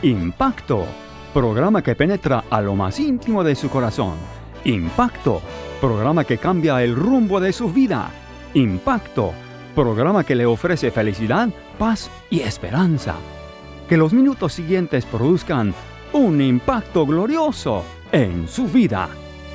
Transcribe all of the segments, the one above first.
Impacto, programa que penetra a lo más íntimo de su corazón. Impacto, programa que cambia el rumbo de su vida. Impacto, programa que le ofrece felicidad, paz y esperanza. Que los minutos siguientes produzcan un impacto glorioso en su vida.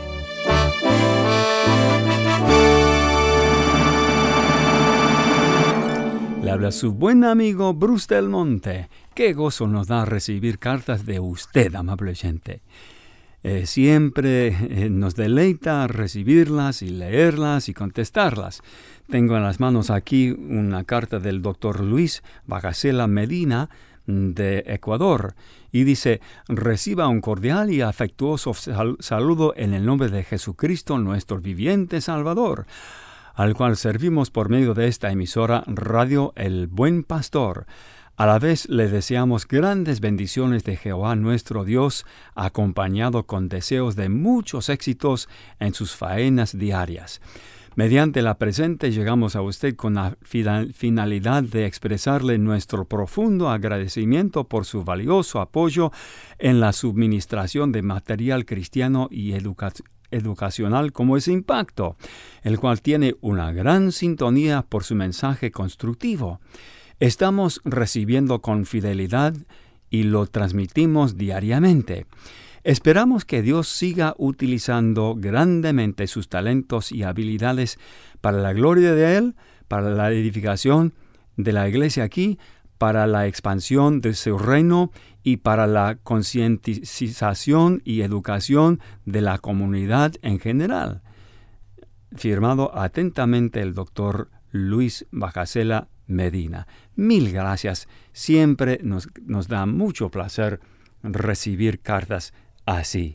Le habla su buen amigo Bruce Del Monte. Qué gozo nos da recibir cartas de usted, amable oyente. Siempre nos deleita recibirlas y leerlas y contestarlas. Tengo en las manos aquí una carta del Dr. Luis Bajacela Medina de Ecuador y dice: reciba un cordial y afectuoso saludo en el nombre de Jesucristo, nuestro viviente Salvador, al cual servimos por medio de esta emisora Radio El Buen Pastor. A la vez le deseamos grandes bendiciones de Jehová nuestro Dios, acompañado con deseos de muchos éxitos en sus faenas diarias. Mediante la presente llegamos a usted con la finalidad de expresarle nuestro profundo agradecimiento por su valioso apoyo en la suministración de material cristiano y educacional como es Impacto, el cual tiene una gran sintonía por su mensaje constructivo. Estamos recibiendo con fidelidad y lo transmitimos diariamente. Esperamos que Dios siga utilizando grandemente sus talentos y habilidades para la gloria de Él, para la edificación de la iglesia aquí, para la expansión de su reino y para la concientización y educación de la comunidad en general. Firmado atentamente el Dr. Luis Bajacela Medina. Mil gracias. Siempre nos da mucho placer recibir cartas así.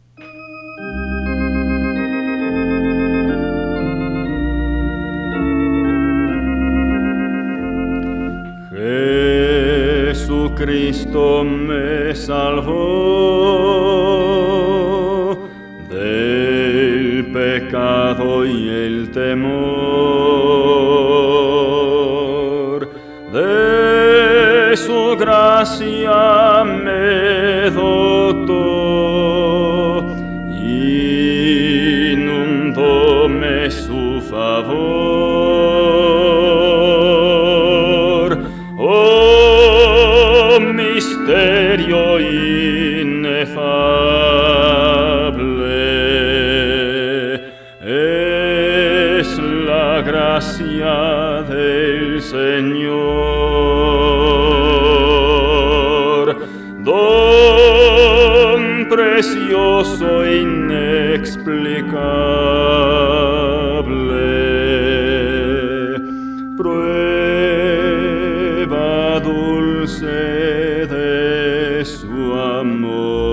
Jesucristo me salvó del pecado y el temor. De su gracia me dotó, inundóme su favor. Oh, misterio inefable, es la gracia del Señor. Don precioso e inexplicable, prueba dulce de su amor.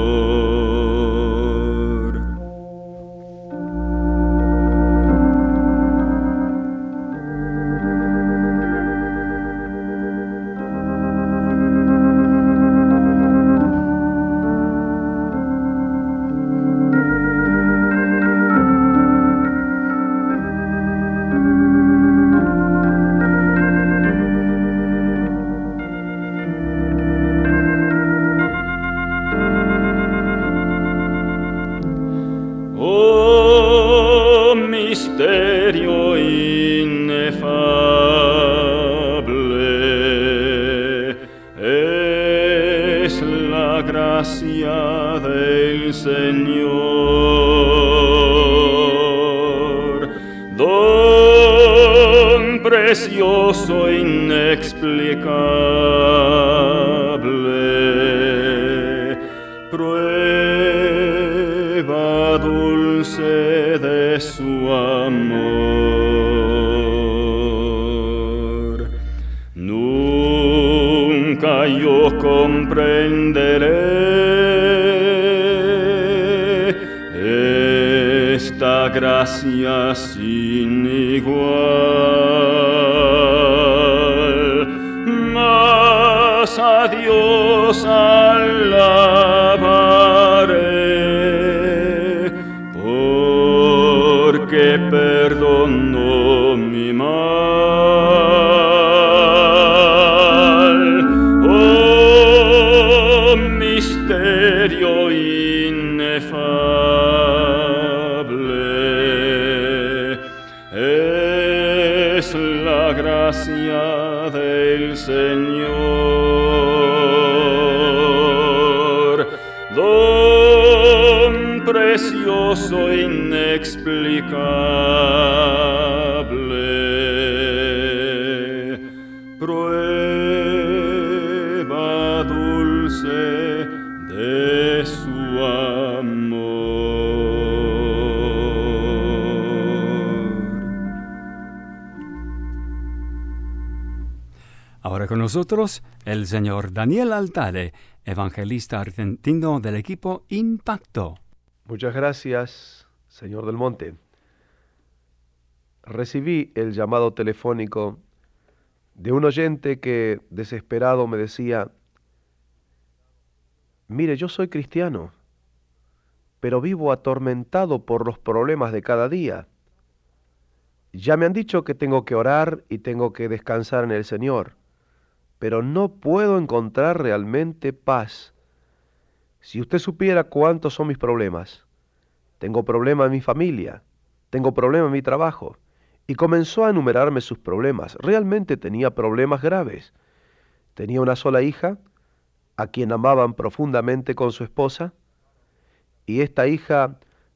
Misterio inefable, es la gracia del Señor. Don precioso e inexplicable, prueba dulce de su amor. Nunca yo comprenderé esta gracia sin igual, mas a Dios alabaré, porque perdonó mi mal. Oh, el Señor, don precioso e inexplicable, prueba dulce de su amor. Ahora con nosotros el señor Daniel Altare, evangelista argentino del equipo Impacto. Muchas gracias, señor Del Monte. Recibí el llamado telefónico de un oyente que, desesperado, me decía: mire, yo soy cristiano, pero vivo atormentado por los problemas de cada día. Ya me han dicho que tengo que orar y tengo que descansar en el Señor, pero no puedo encontrar realmente paz. Si usted supiera cuántos son mis problemas. Tengo problemas en mi familia, tengo problemas en mi trabajo. Y comenzó a enumerarme sus problemas. Realmente tenía problemas graves. Tenía una sola hija, a quien amaban profundamente con su esposa, y esta hija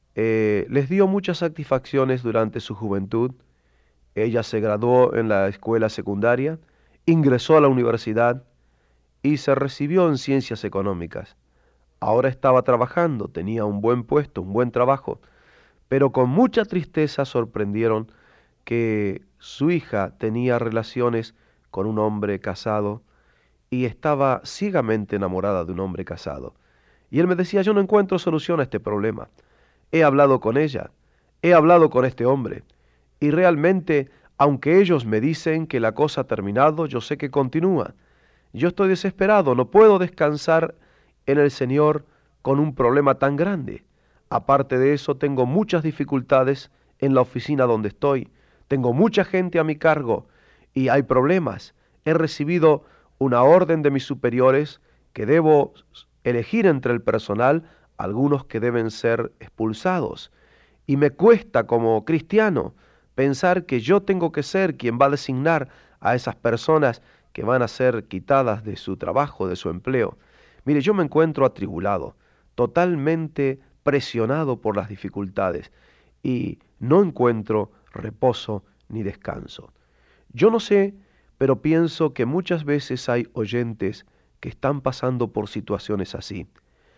les dio muchas satisfacciones durante su juventud. Ella se graduó en la escuela secundaria, ingresó a la universidad y se recibió en ciencias económicas. Ahora estaba trabajando, tenía un buen puesto, un buen trabajo, pero con mucha tristeza sorprendieron que su hija tenía relaciones con un hombre casado y estaba ciegamente enamorada de un hombre casado. Y él me decía: yo no encuentro solución a este problema. He hablado con ella, he hablado con este hombre, y realmente, aunque ellos me dicen que la cosa ha terminado, yo sé que continúa. Yo estoy desesperado, no puedo descansar en el Señor con un problema tan grande. Aparte de eso, tengo muchas dificultades en la oficina donde estoy. Tengo mucha gente a mi cargo y hay problemas. He recibido una orden de mis superiores que debo elegir entre el personal algunos que deben ser expulsados. Y me cuesta, como cristiano, pensar que yo tengo que ser quien va a designar a esas personas que van a ser quitadas de su trabajo, de su empleo. Mire, yo me encuentro atribulado, totalmente presionado por las dificultades y no encuentro reposo ni descanso. Yo no sé, pero pienso que muchas veces hay oyentes que están pasando por situaciones así.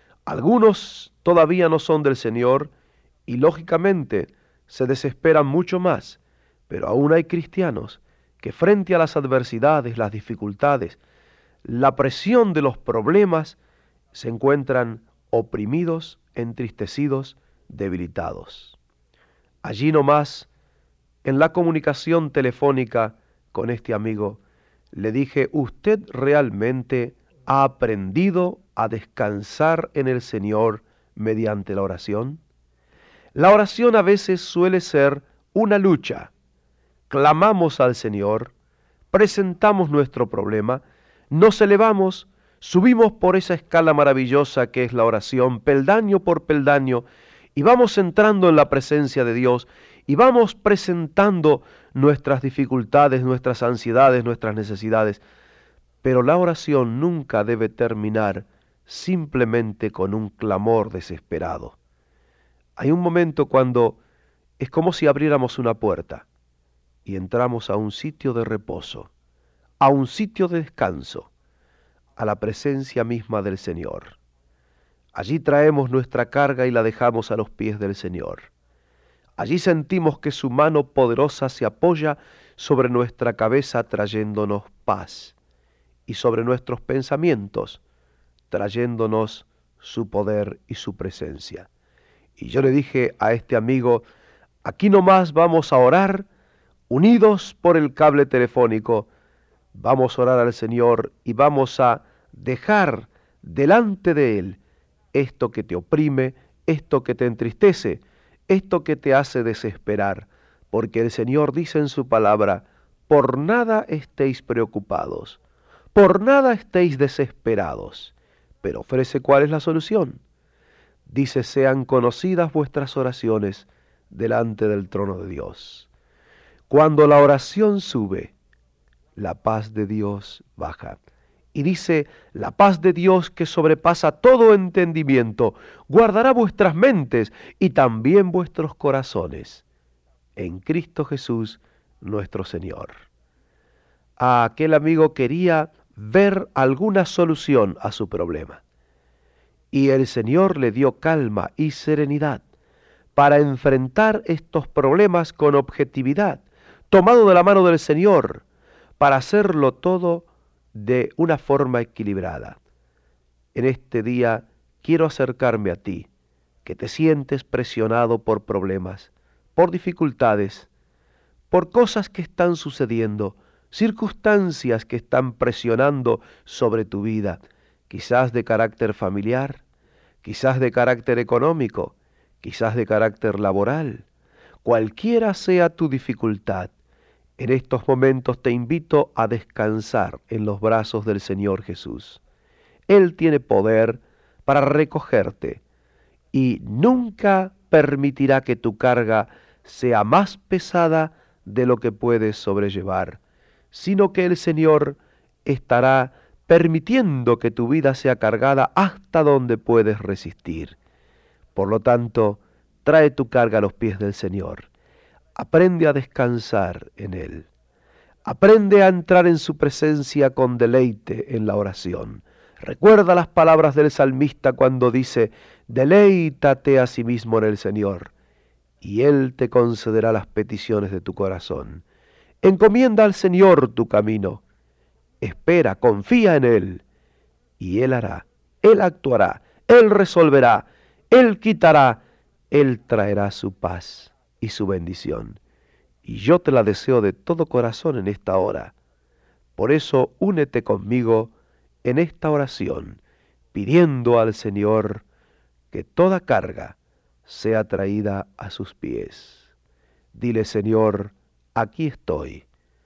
Algunos todavía no son del Señor y lógicamente se desesperan mucho más, pero aún hay cristianos que frente a las adversidades, las dificultades, la presión de los problemas, se encuentran oprimidos, entristecidos, debilitados. Allí nomás, en la comunicación telefónica con este amigo, le dije: ¿usted realmente ha aprendido a descansar en el Señor mediante la oración? La oración a veces suele ser una lucha. Clamamos al Señor, presentamos nuestro problema, nos elevamos, subimos por esa escala maravillosa que es la oración, peldaño por peldaño, y vamos entrando en la presencia de Dios, y vamos presentando nuestras dificultades, nuestras ansiedades, nuestras necesidades. Pero la oración nunca debe terminar simplemente con un clamor desesperado. Hay un momento cuando es como si abriéramos una puerta y entramos a un sitio de reposo, a un sitio de descanso, a la presencia misma del Señor. Allí traemos nuestra carga y la dejamos a los pies del Señor. Allí sentimos que su mano poderosa se apoya sobre nuestra cabeza trayéndonos paz y sobre nuestros pensamientos trayéndonos su poder y su presencia. Y yo le dije a este amigo: aquí nomás vamos a orar, unidos por el cable telefónico, vamos a orar al Señor y vamos a dejar delante de Él esto que te oprime, esto que te entristece, esto que te hace desesperar, porque el Señor dice en su palabra: por nada estéis preocupados, por nada estéis desesperados. Pero ofrece cuál es la solución. Dice: sean conocidas vuestras oraciones delante del trono de Dios. Cuando la oración sube, la paz de Dios baja. Y dice, la paz de Dios que sobrepasa todo entendimiento, guardará vuestras mentes y también vuestros corazones, en Cristo Jesús nuestro Señor. Aquel amigo quería ver alguna solución a su problema. Y el Señor le dio calma y serenidad para enfrentar estos problemas con objetividad, tomado de la mano del Señor, para hacerlo todo de una forma equilibrada. En este día quiero acercarme a ti, que te sientes presionado por problemas, por dificultades, por cosas que están sucediendo, circunstancias que están presionando sobre tu vida, quizás de carácter familiar, quizás de carácter económico, quizás de carácter laboral. Cualquiera sea tu dificultad, en estos momentos te invito a descansar en los brazos del Señor Jesús. Él tiene poder para recogerte y nunca permitirá que tu carga sea más pesada de lo que puedes sobrellevar, sino que el Señor estará permitiendo que tu vida sea cargada hasta donde puedes resistir. Por lo tanto, trae tu carga a los pies del Señor. Aprende a descansar en Él. Aprende a entrar en su presencia con deleite en la oración. Recuerda las palabras del salmista cuando dice, deleítate a sí mismo en el Señor, y Él te concederá las peticiones de tu corazón. Encomienda al Señor tu camino. Espera, confía en Él, y Él hará, Él actuará, Él resolverá, Él quitará, Él traerá su paz y su bendición. Y yo te la deseo de todo corazón en esta hora. Por eso únete conmigo en esta oración, pidiendo al Señor que toda carga sea traída a sus pies. Dile, Señor, aquí estoy.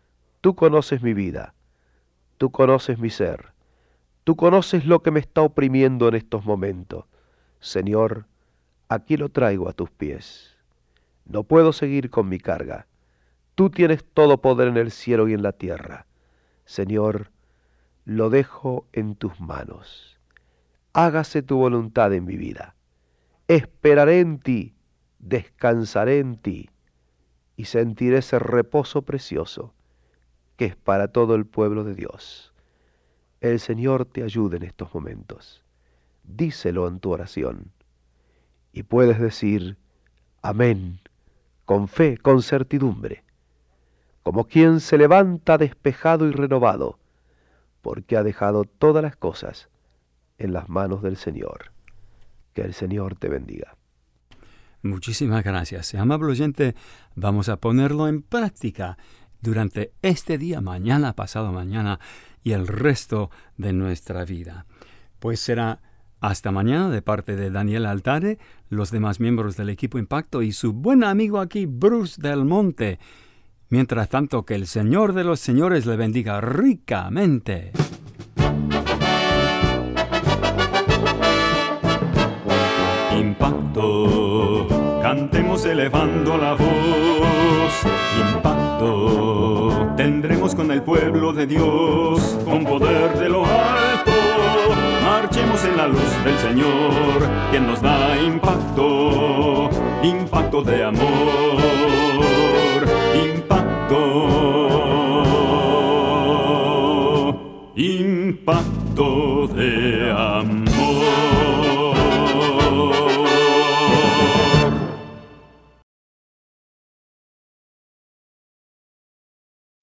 Tú conoces mi vida, tú conoces mi ser, tú conoces lo que me está oprimiendo en estos momentos. Señor, aquí lo traigo a tus pies. No puedo seguir con mi carga. Tú tienes todo poder en el cielo y en la tierra. Señor, lo dejo en tus manos. Hágase tu voluntad en mi vida. Esperaré en ti, descansaré en ti, y sentiré ese reposo precioso que es para todo el pueblo de Dios. El Señor te ayude en estos momentos. Díselo en tu oración. Y puedes decir, amén, con fe, con certidumbre, como quien se levanta despejado y renovado, porque ha dejado todas las cosas en las manos del Señor. Que el Señor te bendiga. Muchísimas gracias. Amable oyente, vamos a ponerlo en práctica durante este día, mañana, pasado mañana y el resto de nuestra vida. Pues será hasta mañana de parte de Daniel Altare, los demás miembros del equipo Impacto y su buen amigo aquí, Bruce Del Monte. Mientras tanto, que el Señor de los Señores le bendiga ricamente. Impacto, cantemos elevando la voz. Impacto, tendremos con el pueblo de Dios, con poder de lo alto. Marchemos en la luz del Señor, quien nos da impacto, impacto de amor, impacto de amor.